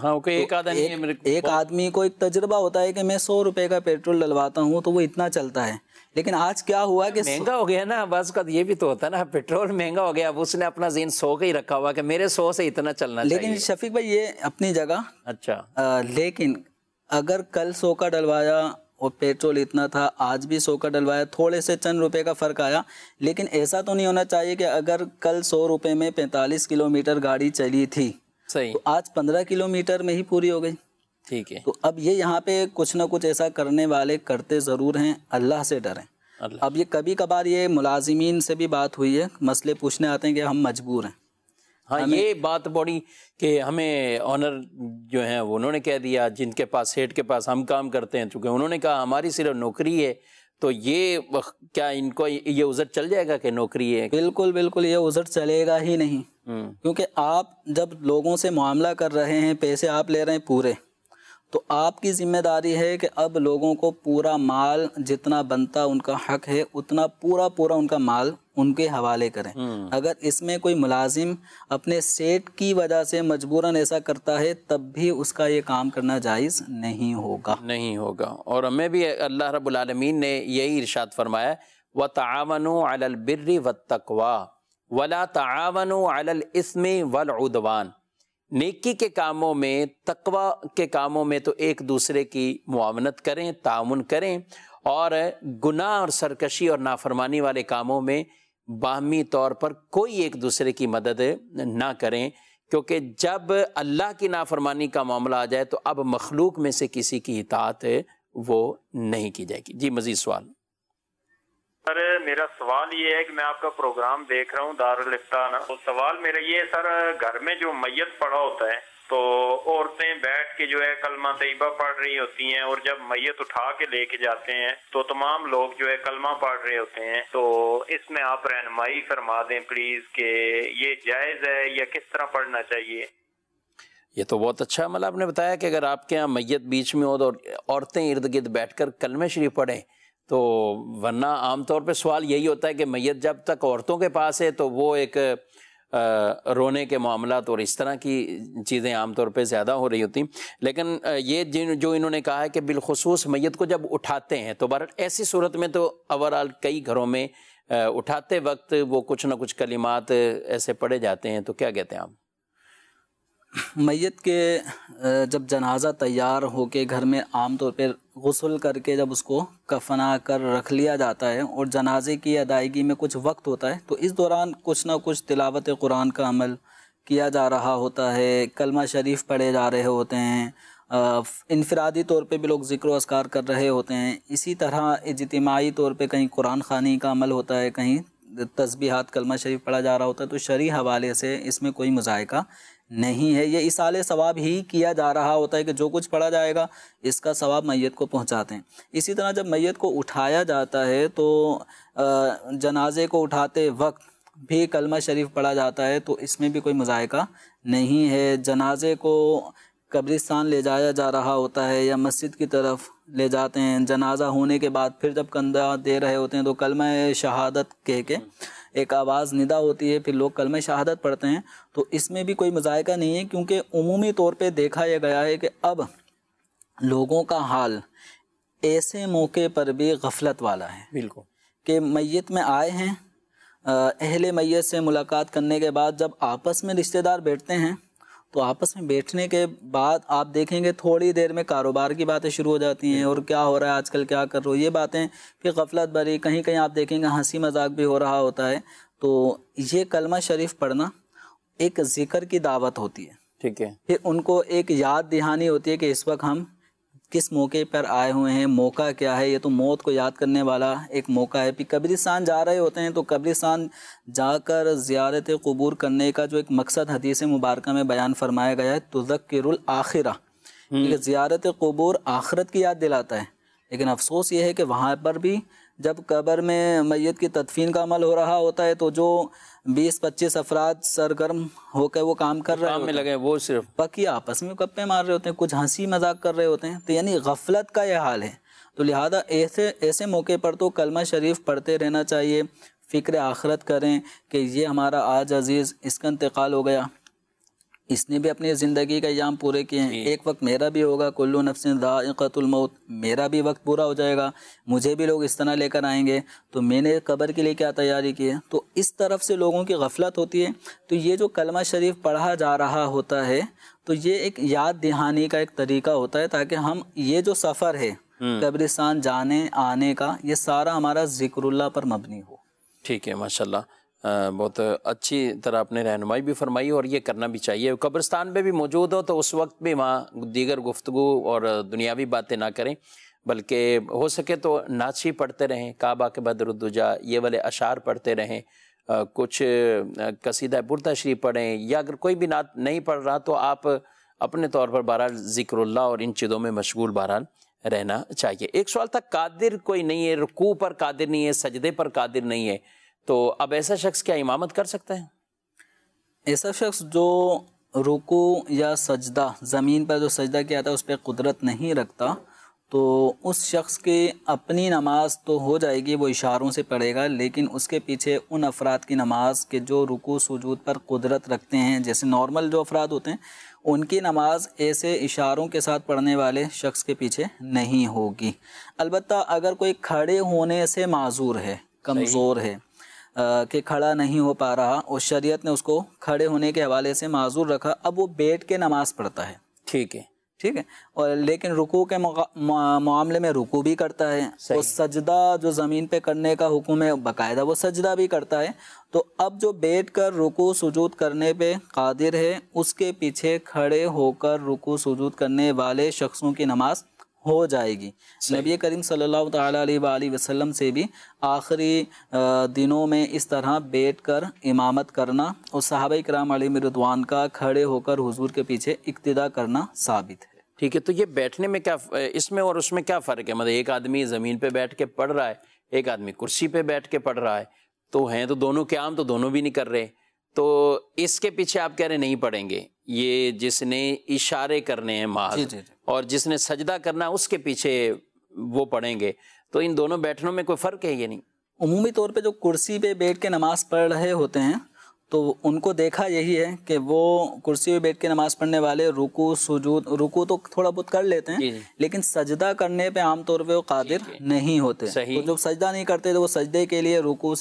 S3: ایک آدمی کو ایک تجربہ ہوتا ہے کہ میں 100 روپے کا پیٹرول ڈلواتا ہوں تو وہ اتنا چلتا ہے، لیکن آج کیا ہوا کہ
S2: مہنگا ہو گیا نا، بعض کا یہ بھی تو ہوتا ہے نا، پیٹرول مہنگا ہو گیا، اب اس نے اپنا ذہن 100 کا ہی رکھا ہوا کہ میرے 100 سے اتنا چلنا چاہیے۔
S3: لیکن شفیق بھائی یہ اپنی جگہ
S2: اچھا،
S3: لیکن اگر کل 100 کا ڈلوایا اور پیٹرول اتنا تھا، آج بھی 100 کا ڈلوایا، تھوڑے سے چند روپے کا فرق آیا، لیکن ایسا تو نہیں ہونا چاہیے کہ اگر کل 100 روپے میں 45 کلومیٹر گاڑی چلی تھی تو آج 15 کلومیٹر میں ہی پوری ہو گئی۔
S2: ٹھیک ہے،
S3: تو اب یہ یہاں پہ کچھ نہ کچھ ایسا کرنے والے کرتے ضرور ہیں، اللہ سے ڈریں۔ اب یہ کبھی کبھار یہ ملازمین سے بھی بات ہوئی ہے، مسئلے پوچھنے آتے ہیں کہ ہم مجبور ہیں۔
S2: ہاں یہ بات بڑی کہ ہمیں آنر جو ہیں انہوں نے کہہ دیا، جن کے پاس ہیڈ کے پاس ہم کام کرتے ہیں، چونکہ انہوں نے کہا ہماری صرف نوکری ہے، تو یہ کیا ان کو یہ عذر چل جائے گا کہ نوکری ہے؟
S3: بالکل بالکل یہ عذر چلے گا ہی نہیں، کیونکہ آپ جب لوگوں سے معاملہ کر رہے ہیں، پیسے آپ لے رہے ہیں پورے، تو آپ کی ذمہ داری ہے کہ اب لوگوں کو پورا مال جتنا بنتا ان کا حق ہے اتنا پورا ان کا مال ان کے حوالے کریں۔ اگر اس میں کوئی ملازم اپنے سیٹ کی وجہ سے مجبوراً ایسا کرتا ہے تب بھی اس کا یہ کام کرنا جائز نہیں ہوگا۔
S2: اور ہمیں بھی اللہ رب العالمین نے یہی ارشاد فرمایا، وَتَعَاوَنُوا عَلَى الْبِرِّ وَالتَّقْوَى وَلَا تَعَاوَنُوا عَلَى الْإِثْمِ وَالْعُدْوَانِ، نیکی کے کاموں میں، تقوی کے کاموں میں تو ایک دوسرے کی معاونت کریں، تعاون کریں، اور گناہ اور سرکشی اور نافرمانی والے کاموں میں باہمی طور پر کوئی ایک دوسرے کی مدد نہ کریں، کیونکہ جب اللہ کی نافرمانی کا معاملہ آ جائے تو اب مخلوق میں سے کسی کی اطاعت وہ نہیں کی جائے گی۔ جی مزید سوال؟
S6: سر میرا سوال یہ ہے کہ میں آپ کا پروگرام دیکھ رہا ہوں دارالفتاء نا، تو سوال میرا یہ ہے سر، گھر میں جو میت پڑا ہوتا ہے تو عورتیں بیٹھ کے جو ہے کلمہ طیبہ پڑھ رہی ہوتی ہیں، اور جب میت اٹھا کے لے کے جاتے ہیں تو تمام لوگ جو ہے کلمہ پڑھ رہے ہوتے ہیں، تو اس میں آپ رہنمائی فرما دیں پلیز کہ یہ جائز ہے یا کس طرح پڑھنا چاہیے؟
S2: یہ تو بہت اچھا عمل آپ نے بتایا کہ اگر آپ کے یہاں میت بیچ میں ہو تو عورتیں ارد گرد بیٹھ کر کلمہ شریف پڑھیں، تو ورنہ عام طور پہ سوال یہی ہوتا ہے کہ میت جب تک عورتوں کے پاس ہے تو وہ ایک رونے کے معاملات اور اس طرح کی چیزیں عام طور پہ زیادہ ہو رہی ہوتی ہیں، لیکن یہ جو انہوں نے کہا ہے کہ بالخصوص میت کو جب اٹھاتے ہیں تو بہرحال ایسی صورت میں تو اوورال کئی گھروں میں اٹھاتے وقت وہ کچھ نہ کچھ کلمات ایسے پڑھے جاتے ہیں، تو کیا کہتے ہیں آپ؟
S3: میت کے جب جنازہ تیار ہو کے گھر میں عام طور پہ غسل کر کے جب اس کو کفنا کر رکھ لیا جاتا ہے اور جنازے کی ادائیگی میں کچھ وقت ہوتا ہے، تو اس دوران کچھ نہ کچھ تلاوت قرآن کا عمل کیا جا رہا ہوتا ہے، کلمہ شریف پڑھے جا رہے ہوتے ہیں، انفرادی طور پہ بھی لوگ ذکر و اذکار کر رہے ہوتے ہیں، اسی طرح اجتماعی طور پہ کہیں قرآن خوانی کا عمل ہوتا ہے، کہیں تسبیحات کلمہ شریف پڑھا جا رہا ہوتا ہے، تو شرعی حوالے سے اس میں کوئی مذائقہ نہیں ہے، یہ ایصال ثواب ہی کیا جا رہا ہوتا ہے کہ جو کچھ پڑھا جائے گا اس کا ثواب میت کو پہنچاتے ہیں۔ اسی طرح جب میت کو اٹھایا جاتا ہے تو جنازے کو اٹھاتے وقت بھی کلمہ شریف پڑھا جاتا ہے، تو اس میں بھی کوئی مذائقہ نہیں ہے۔ جنازے کو قبرستان لے جایا جا رہا ہوتا ہے یا مسجد کی طرف لے جاتے ہیں، جنازہ ہونے کے بعد پھر جب کندھا دے رہے ہوتے ہیں تو کلمہ شہادت کہہ کے ایک آواز ندا ہوتی ہے، پھر لوگ کلمہ شہادت پڑھتے ہیں، تو اس میں بھی کوئی مذائقہ نہیں ہے، کیونکہ عمومی طور پہ دیکھا یہ گیا ہے کہ اب لوگوں کا حال ایسے موقع پر بھی غفلت والا ہے،
S2: بالکل،
S3: کہ میت میں آئے ہیں، اہل میت سے ملاقات کرنے کے بعد جب آپس میں رشتہ دار بیٹھتے ہیں تو آپس میں بیٹھنے کے بعد آپ دیکھیں گے تھوڑی دیر میں کاروبار کی باتیں شروع ہو جاتی ہیں، اور کیا ہو رہا ہے آج کل، کیا کر رہے ہو، یہ باتیں، پھر غفلت بھری، کہیں کہیں آپ دیکھیں گے ہنسی مذاق بھی ہو رہا ہوتا ہے۔ تو یہ کلمہ شریف پڑھنا ایک ذکر کی دعوت ہوتی ہے،
S2: ٹھیک ہے،
S3: پھر ان کو ایک یاد دہانی ہوتی ہے کہ اس وقت ہم کس موقع پر آئے ہوئے ہیں، موقع کیا ہے، یہ تو موت کو یاد کرنے والا ایک موقع ہے۔ پھر قبرستان جا رہے ہوتے ہیں تو قبرستان جا کر زیارت قبور کرنے کا جو ایک مقصد حدیث مبارکہ میں بیان فرمایا گیا ہے، تذکر الآخرہ، کہ زیارت قبور آخرت کی یاد دلاتا ہے، لیکن افسوس یہ ہے کہ وہاں پر بھی جب قبر میں میت کی تدفین کا عمل ہو رہا ہوتا ہے تو جو 20-25 افراد سرگرم ہو کے وہ کام کر رہے
S2: کام میں لگے، وہ صرف
S3: باقی آپس میں گپے مار رہے ہوتے ہیں، کچھ ہنسی مذاق کر رہے ہوتے ہیں، تو یعنی غفلت کا یہ حال ہے۔ تو لہذا ایسے موقع پر تو کلمہ شریف پڑھتے رہنا چاہیے، فکر آخرت کریں کہ یہ ہمارا آج عزیز، اس کا انتقال ہو گیا، اس نے بھی اپنی زندگی کا ایام پورے کیے ہیں، ایک وقت میرا بھی ہوگا، کل نفس ذائقۃ الموت، میرا بھی وقت پورا ہو جائے گا، مجھے بھی لوگ اس طرح لے کر آئیں گے، تو میں نے قبر کے لیے کیا تیاری کی ہے۔ تو اس طرف سے لوگوں کی غفلت ہوتی ہے۔ تو یہ جو کلمہ شریف پڑھا جا رہا ہوتا ہے تو یہ ایک یاد دہانی کا ایک طریقہ ہوتا ہے، تاکہ ہم یہ جو سفر ہے قبرستان جانے آنے کا، یہ سارا ہمارا ذکر اللہ پر مبنی ہو۔
S2: ٹھیک ہے، ماشاءاللہ، بہت اچھی طرح آپ نے رہنمائی بھی فرمائی، اور یہ کرنا بھی چاہیے۔ قبرستان پہ بھی موجود ہو تو اس وقت بھی وہاں دیگر گفتگو اور دنیاوی باتیں نہ کریں، بلکہ ہو سکے تو نعت شریف پڑھتے رہیں، کعبہ کے بدر الدجا، یہ والے اشعار پڑھتے رہیں، کچھ قصیدہ بردہ شریف پڑھیں، یا اگر کوئی بھی نعت نہیں پڑھ رہا تو آپ اپنے طور پر بہرحال ذکر اللہ اور ان چیزوں میں مشغول بہرحال رہنا چاہیے۔ ایک سوال تھا، قادر کوئی نہیں ہے، رکوع پر قادر نہیں ہے، سجدے پر قادر نہیں ہے، تو اب ایسا شخص کیا امامت کر سکتا ہے؟
S3: ایسا شخص جو رکوع یا سجدہ، زمین پر جو سجدہ کیا تھا اس پہ قدرت نہیں رکھتا، تو اس شخص کی اپنی نماز تو ہو جائے گی، وہ اشاروں سے پڑھے گا، لیکن اس کے پیچھے ان افراد کی نماز کے جو رکوع سجود پر قدرت رکھتے ہیں، جیسے نارمل جو افراد ہوتے ہیں، ان کی نماز ایسے اشاروں کے ساتھ پڑھنے والے شخص کے پیچھے نہیں ہوگی۔ البتہ اگر کوئی کھڑے ہونے سے معذور ہے، کمزور ہے، کہ کھڑا نہیں ہو پا رہا، اور شریعت نے اس کو کھڑے ہونے کے حوالے سے معذور رکھا، اب وہ بیٹھ کے نماز پڑھتا ہے،
S2: ٹھیک ہے،
S3: اور لیکن رکوع کے معاملے میں رکوع بھی کرتا ہے، اور سجدہ جو زمین پہ کرنے کا حکم ہے باقاعدہ وہ سجدہ بھی کرتا ہے۔ تو اب جو بیٹھ کر رکوع سجود کرنے پہ قادر ہے، اس کے پیچھے کھڑے ہو کر رکوع سجود کرنے والے شخصوں کی نماز ہو جائے گی۔ نبی کریم صلی اللہ تعالیٰ علیہ وآلہ وسلم سے بھی آخری دنوں میں اس طرح بیٹھ کر امامت کرنا اور صحابہ کرام علیہم رضوان کا کھڑے ہو کر حضور کے پیچھے اقتداء کرنا ثابت ہے۔
S2: ٹھیک ہے، تو یہ بیٹھنے میں کیا، اس میں اور اس میں کیا فرق ہے؟ مطلب ایک آدمی زمین پہ بیٹھ کے پڑھ رہا ہے، ایک آدمی کرسی پہ بیٹھ کے پڑھ رہا ہے، تو ہیں تو دونوں قیام تو دونوں بھی نہیں کر رہے، تو اس کے پیچھے آپ کہہ رہے نہیں پڑھیں گے، یہ جس نے اشارے کرنے ہیں محض اور جس نے سجدہ کرنا اس کے پیچھے وہ پڑھیں گے، تو ان دونوں بیٹھنوں میں کوئی فرق ہے؟ یہ نہیں،
S3: عمومی طور پہ جو کرسی پہ بیٹھ کے نماز پڑھ رہے ہوتے ہیں تو ان کو دیکھا یہی ہے کہ وہ کرسی پہ بیٹھ کے نماز پڑھنے والے رکوع سجود، رکوع تو تھوڑا بہت کر لیتے ہیں لیکن سجدہ کرنے پہ عام طور پہ وہ قادر نہیں ہوتے، تو جب سجدہ نہیں کرتے تو وہ سجدے کے لیے رکوع سے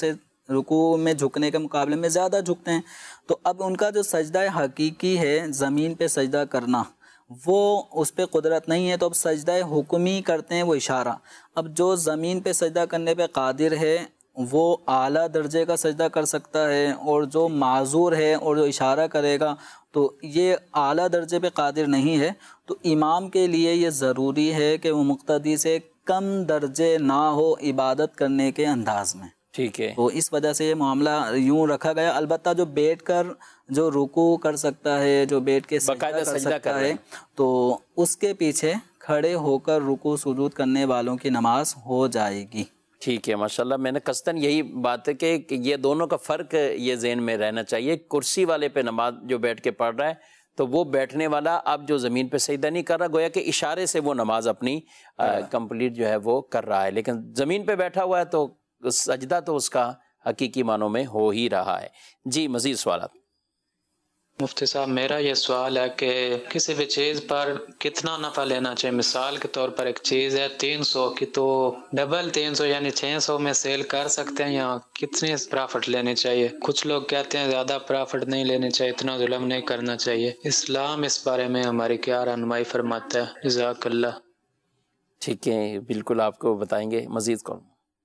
S3: رکوع میں جھکنے کے مقابلے میں زیادہ جھکتے ہیں. تو اب ان کا جو سجدہ حقیقی ہے زمین پہ سجدہ کرنا وہ اس پہ قدرت نہیں ہے، تو اب سجدہ حکمی کرتے ہیں وہ اشارہ. اب جو زمین پہ سجدہ کرنے پہ قادر ہے وہ اعلیٰ درجے کا سجدہ کر سکتا ہے، اور جو معذور ہے اور جو اشارہ کرے گا تو یہ اعلیٰ درجے پہ قادر نہیں ہے. تو امام کے لیے یہ ضروری ہے کہ وہ مقتدی سے کم درجے نہ ہو عبادت کرنے کے انداز میں.
S2: ٹھیک ہے.
S3: تو اس وجہ سے یہ معاملہ یوں رکھا گیا. البتہ جو بیٹھ کر جو رکوع کر سکتا ہے، جو بیٹھ کے سجدہ کر سکتا ہے، تو اس کے پیچھے کھڑے ہو کر رکوع سجود کرنے والوں کی نماز ہو جائے گی.
S2: ٹھیک ہے، ماشاءاللہ. میں نے قصداً یہی بات ہے کہ یہ دونوں کا فرق یہ ذہن میں رہنا چاہیے. کرسی والے پہ نماز جو بیٹھ کے پڑھ رہا ہے تو وہ بیٹھنے والا اب جو زمین پہ سجدہ نہیں کر رہا، گویا کہ اشارے سے وہ نماز اپنی کمپلیٹ جو ہے وہ کر رہا ہے، لیکن زمین پہ بیٹھا ہوا ہے تو سجدہ تو اس کا حقیقی معنوں میں ہو ہی رہا ہے. جی مزید سوالات.
S7: مفتی صاحب میرا یہ سوال ہے کہ کسی بھی چیز پر کتنا نفع لینا چاہیے؟ مثال کے طور پر ایک چیز ہے 300 کی، تو ڈبل 300 یعنی 600 میں سیل کر سکتے ہیں یا کتنے پرافٹ لینے چاہیے؟ کچھ لوگ کہتے ہیں زیادہ پرافٹ نہیں لینے چاہیے، اتنا ظلم نہیں کرنا چاہیے. اسلام اس بارے میں ہماری کیا رہنمائی فرماتا ہے؟ جزاک اللہ.
S2: ٹھیک ہے، بالکل آپ کو بتائیں گے. مزید کون؟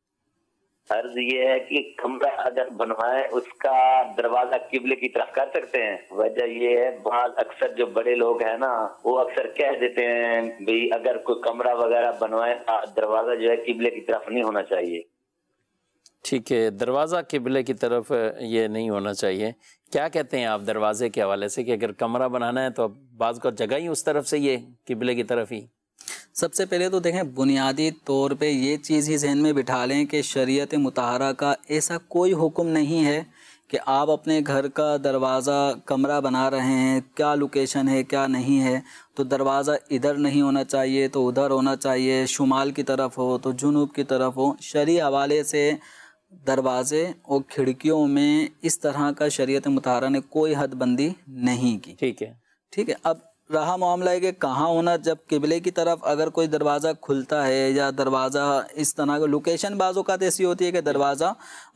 S8: عرض یہ ہے کہ کمرہ اگر بنوائے اس کا دروازہ قبلے کی طرف کر سکتے ہیں؟ وجہ یہ ہے بعض اکثر جو بڑے لوگ ہیں نا وہ اکثر کہہ دیتے ہیں بھی اگر کوئی کمرہ وغیرہ بنوائے دروازہ جو ہے قبلے کی طرف نہیں ہونا چاہیے.
S2: ٹھیک ہے، دروازہ قبلے کی طرف یہ نہیں ہونا چاہیے. کیا کہتے ہیں آپ دروازے کے حوالے سے کہ اگر کمرہ بنانا ہے تو بعض کو جگہ ہی اس طرف سے یہ قبلے کی طرف ہی؟
S3: سب سے پہلے تو دیکھیں بنیادی طور پہ یہ چیز ہی ذہن میں بٹھا لیں کہ شریعت مطہرہ کا ایسا کوئی حکم نہیں ہے کہ آپ اپنے گھر کا دروازہ کمرہ بنا رہے ہیں، کیا لوکیشن ہے کیا نہیں ہے، تو دروازہ ادھر نہیں ہونا چاہیے تو ادھر ہونا چاہیے، شمال کی طرف ہو تو جنوب کی طرف ہو. شرعی حوالے سے دروازے اور کھڑکیوں میں اس طرح کا شریعت مطہرہ نے کوئی حد بندی نہیں کی.
S2: ٹھیک ہے.
S3: ٹھیک ہے. اب رہا معاملہ ہے کہ کہاں ہونا، جب قبلے کی طرف اگر کوئی دروازہ کھلتا ہے یا دروازہ اس طرح کا لوکیشن بعض اوقات ایسی ہوتی ہے کہ دروازہ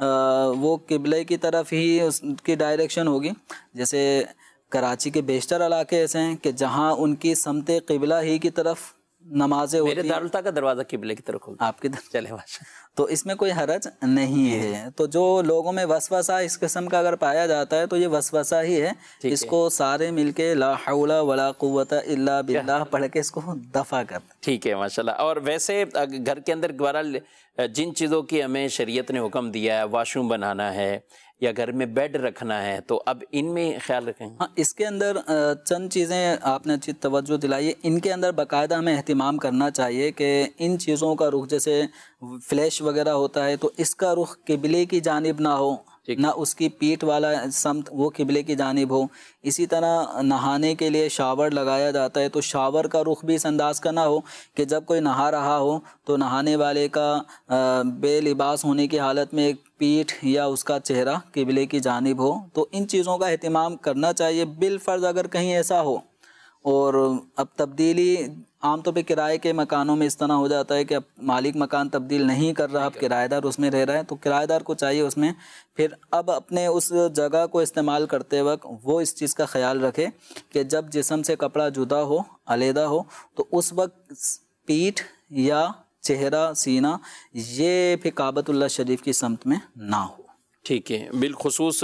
S3: وہ قبلے کی طرف ہی اس کی ڈائریکشن ہوگی. جیسے کراچی کے بیشتر علاقے ایسے ہیں کہ جہاں ان کی سمت قبلہ ہی کی طرف نمازیں ہوتی ہیں.
S2: میرے دارالفتہ کا دروازہ قبلے کی طرف کھلتا ہے.
S3: آپ کی طرف
S2: چلے ماشاء.
S3: تو اس میں کوئی حرج نہیں ہے. تو جو لوگوں میں وسوسہ اس قسم کا اگر پایا جاتا ہے تو یہ وسوسہ ہی ہے. اس کو سارے مل کے لا حول ولا قوت الا باللہ پڑھ کے اس کو دفع کر.
S2: ٹھیک ہے ماشاءاللہ. اور ویسے گھر کے اندر بہرحال جن چیزوں کی ہمیں شریعت نے حکم دیا ہے، واش روم بنانا ہے یا گھر میں بیڈ رکھنا ہے، تو اب ان میں خیال رکھیں.
S3: ہاں، اس کے اندر چند چیزیں آپ نے اچھی توجہ دلائی ہے. ان کے اندر باقاعدہ ہمیں اہتمام کرنا چاہیے کہ ان چیزوں کا رخ، جیسے فلیش وغیرہ ہوتا ہے تو اس کا رخ قبلے کی جانب نہ ہو، نہ اس کی پیٹھ والا سمت وہ قبلے کی جانب ہو. اسی طرح نہانے کے لیے شاور لگایا جاتا ہے تو شاور کا رخ بھی اس انداز کا نہ ہو کہ جب کوئی نہا رہا ہو تو نہانے والے کا بے لباس ہونے کی حالت میں ایک پیٹھ یا اس کا چہرہ قبلے کی جانب ہو. تو ان چیزوں کا اہتمام کرنا چاہیے. بالفرض اگر کہیں ایسا ہو، اور اب تبدیلی عام طور پہ کرائے کے مکانوں میں اس طرح ہو جاتا ہے کہ اب مالک مکان تبدیل نہیں کر رہا، اب کرایہ دار اس میں رہ رہا ہے، تو کرایہ دار کو چاہیے اس میں پھر اب اپنے اس جگہ کو استعمال کرتے وقت وہ اس چیز کا خیال رکھے کہ جب جسم سے کپڑا جدا ہو، علیحدہ ہو، تو اس وقت پیٹھ یا چہرہ، سینہ یہ پھر کعبۃ اللہ شریف کی سمت میں نہ ہو.
S2: ٹھیک ہے. بالخصوص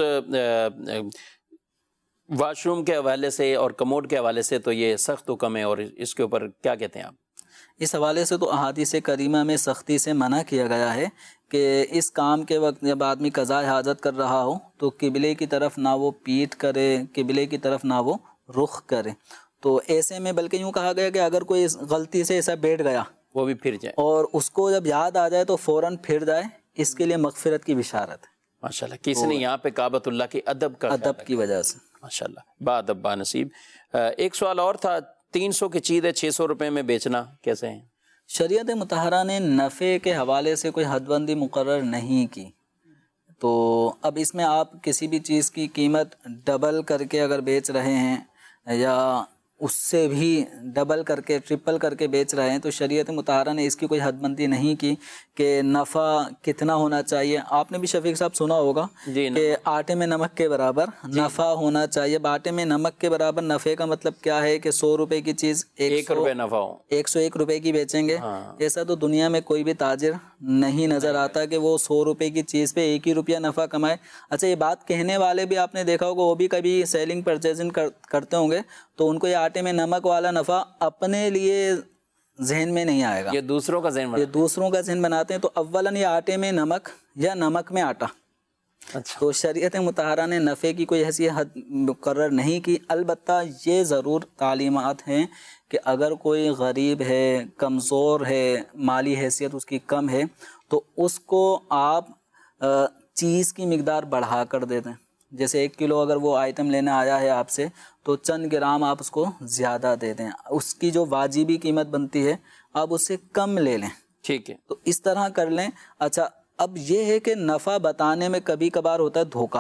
S2: واش روم کے حوالے سے اور کموڈ کے حوالے سے تو یہ سخت حکم ہے، اور اس کے اوپر کیا کہتے ہیں آپ؟
S3: اس حوالے سے تو احادیث کریمہ میں سختی سے منع کیا گیا ہے کہ اس کام کے وقت جب آدمی قضاء حاجت کر رہا ہو تو قبلے کی طرف نہ وہ پیٹھ کرے، قبلے کی طرف نہ وہ رخ کرے. تو ایسے میں بلکہ یوں کہا گیا کہ اگر کوئی غلطی سے ایسا بیٹھ گیا
S2: وہ بھی پھر جائے،
S3: اور اس کو جب یاد آ جائے تو فوراً پھر جائے، اس کے لیے مغفرت کی بشارت ہے.
S2: ماشاءاللہ. کسی نے یہاں پہ کعبۃ اللہ کے ادب
S3: کی وجہ سے
S2: ماشاءاللہ با ادب با نصیب. ایک سوال اور تھا، 300 کی چیز ہے 600 روپے میں بیچنا کیسے ہے؟
S3: شریعت مطہرہ نے نفع کے حوالے سے کوئی حد بندی مقرر نہیں کی. تو اب اس میں آپ کسی بھی چیز کی قیمت ڈبل کر کے اگر بیچ رہے ہیں یا اس سے بھی ڈبل کر کے ٹرپل کر کے بیچ رہے ہیں، تو شریعت مطہرہ نے اس کی کوئی حد بندی نہیں کی کہ نفع کتنا ہونا چاہیے۔ آپ نے بھی شفیق صاحب سنا ہوگا کہ آٹے میں نمک کے برابر نفع ہونا چاہیے۔ اب آٹے میں نمک کے برابر نفع کا مطلب کیا ہے کہ 100 روپے کی چیز
S2: 1 روپے نفع ہو،
S3: 101 روپے کی بیچیں گے۔ ایسا تو دنیا میں کوئی بھی تاجر نہیں نظر آتا کہ وہ 100 روپے کی چیز پہ 1 ہی روپیہ نفع کمائے۔ اچھا، یہ بات کہنے والے بھی آپ نے دیکھا ہوگا، وہ بھی کبھی سیلنگ پرچیزنگ کرتے ہوں گے تو ان کو یہ آٹے میں نمک والا نفع اپنے لیے ذہن میں نہیں آئے گا،
S2: یہ دوسروں کا
S3: ذہن بناتے ہیں۔ تو اولاً یہ آٹے میں نمک یا نمک میں آٹا، تو شریعت مطہرہ نے نفع کی کوئی ایسی حد مقرر نہیں کی۔ البتہ یہ ضرور تعلیمات ہیں کہ اگر کوئی غریب ہے، کمزور ہے، مالی حیثیت اس کی کم ہے، تو اس کو آپ چیز کی مقدار بڑھا کر دے دیں۔ جیسے 1 کلو اگر وہ آئٹم لینے آیا ہے آپ سے، تو چند گرام آپ اس کو زیادہ دے دیں، اس کی جو واجبی قیمت بنتی ہے آپ اس سے کم لے لیں،
S2: ٹھیک ہے،
S3: تو اس طرح کر لیں۔ اچھا، اب یہ ہے کہ نفع بتانے میں کبھی کبھار ہوتا ہے دھوکہ،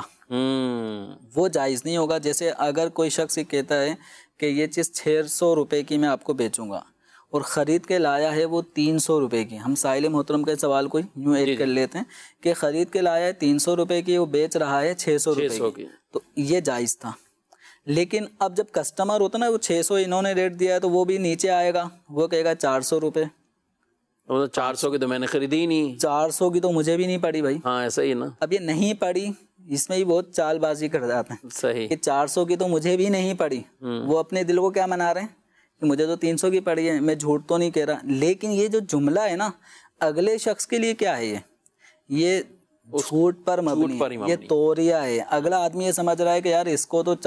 S3: وہ جائز نہیں ہوگا۔ جیسے اگر کوئی شخص کہتا ہے کہ یہ چیز 600 روپے کی میں آپ کو بیچوں گا اور خرید کے لایا ہے وہ 300 روپے کی، ہم سائل محترم کے سوال کو یوں ایڈ کر لیتے ہیں کہ خرید کے لایا ہے 300 روپے کی، وہ بیچ رہا ہے 600 روپے کی، تو یہ جائز تھا۔ لیکن اب جب کسٹمر ہوتا نا، وہ 600 انہوں نے ریٹ دیا ہے تو وہ بھی نیچے آئے گا، وہ کہے گا 400 روپے،
S2: 400 کی تو میں نے خریدی ہی نہیں،
S3: 400 کی تو مجھے بھی نہیں پڑی بھائی۔
S2: ہاں ایسا ہی نا،
S3: اب یہ نہیں پڑی، اس میں بھی بہت چال بازی کر جاتے ہیں،
S2: صحیح
S3: کہ 400 کی تو مجھے بھی نہیں پڑی، وہ اپنے دل کو کیا منا رہے ہیں کہ مجھے تو 300 کی پڑی ہے، میں جھوٹ تو نہیں کہہ رہا۔ لیکن یہ جو جملہ ہے نا، اگلے شخص کے لیے کیا ہے، یہ جھوٹ پر مبنی ہے، یہ توریہ ہے۔ اگلا آدمی یہ سمجھ رہا ہے کہ یار اس کو تو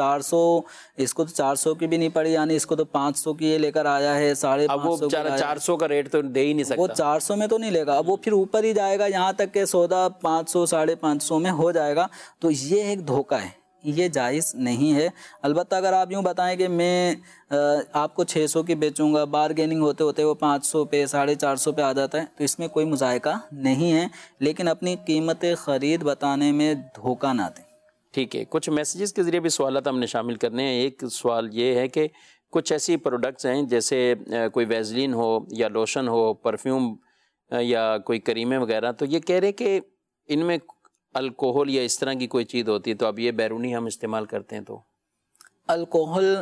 S3: 400 کی بھی نہیں پڑی، یعنی اس کو تو 500 کی یہ لے کر آیا ہے، 550 کی،
S2: 400 کا ریٹ تو دے ہی نہیں سکتا،
S3: وہ 400 میں تو نہیں لے گا، اب وہ پھر اوپر ہی جائے گا، یہاں تک کہ سودا 500 550 میں ہو جائے گا۔ تو یہ ایک دھوکہ ہے، یہ جائز نہیں ہے۔ البتہ اگر آپ یوں بتائیں کہ میں آپ کو 600 کی بیچوں گا، بارگیننگ ہوتے ہوتے وہ 500 پہ 450 پہ آ جاتا ہے، تو اس میں کوئی مذائقہ نہیں ہے، لیکن اپنی قیمت خرید بتانے میں دھوکہ نہ دیں۔
S2: ٹھیک ہے، کچھ میسیجز کے ذریعے بھی سوالات ہم نے شامل کرنے ہیں۔ ایک سوال یہ ہے کہ کچھ ایسی پروڈکٹس ہیں جیسے کوئی ویزلین ہو یا لوشن ہو، پرفیوم یا کوئی کریمیں وغیرہ، تو یہ کہہ رہے کہ ان میں الکوہل یا اس طرح کی کوئی چیز ہوتی ہے، تو اب یہ بیرونی ہم استعمال کرتے ہیں، تو
S3: الکوہل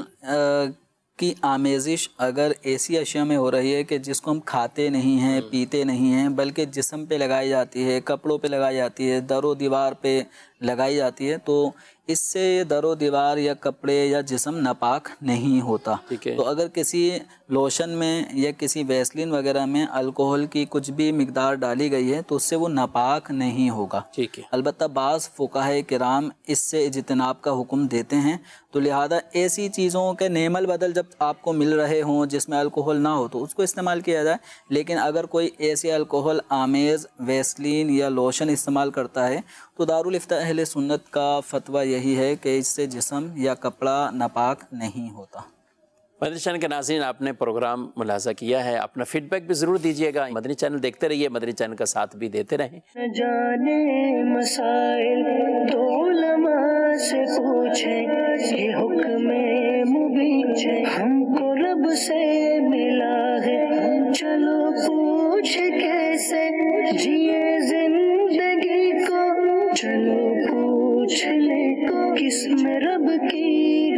S3: کی آمیزش اگر ایسی اشیاء میں ہو رہی ہے کہ جس کو ہم کھاتے نہیں ہیں، پیتے نہیں ہیں، بلکہ جسم پہ لگائی جاتی ہے، کپڑوں پہ لگائی جاتی ہے، در و دیوار پہ لگائی جاتی ہے، تو اس سے در و دیوار یا کپڑے یا جسم ناپاک نہیں ہوتا۔ تو اگر کسی لوشن میں یا کسی ویسلین وغیرہ میں الکوہل کی کچھ بھی مقدار ڈالی گئی ہے تو اس سے وہ ناپاک نہیں ہوگا۔ البتہ بعض فقہاء کرام اس سے اجتناب کا حکم دیتے ہیں، تو لہذا ایسی چیزوں کے نعم البدل جب آپ کو مل رہے ہوں جس میں الکوہل نہ ہو تو اس کو استعمال کیا جائے۔ لیکن اگر کوئی ایسی الکوہل آمیز ویسلین یا لوشن استعمال کرتا ہے تو دارالفتہ اہل سنت کا فتویٰ یہی ہے کہ اس سے جسم یا کپڑا ناپاک نہیں ہوتا۔
S2: مدنی چینل کے ناظرین، آپ نے پروگرام ملاحظہ کیا ہے، اپنا فیڈ بیک بھی ضرور دیجیے گا۔ مدنی چینل دیکھتے رہیے، مدنی چینل کا ساتھ بھی دیتے رہیں۔
S1: جانے مسائل تو علماء سے پوچھیں، یہ حکم مبین ہم کو رب سے ملا ہے، چلو پوچھ کیسے جیے زندگی کو، چلو پوچھ لے کس میں رب کی